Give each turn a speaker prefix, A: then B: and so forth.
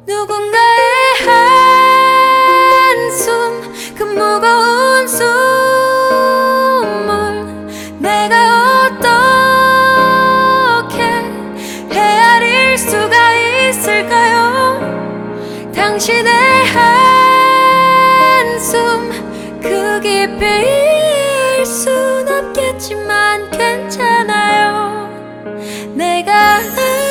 A: 누군가의 한숨, 그 무거운 숨을 내가 어떻게 헤아릴 수가 있을까요? 당신의 한숨 그 깊이일 순 없겠지만 괜찮아요. 내가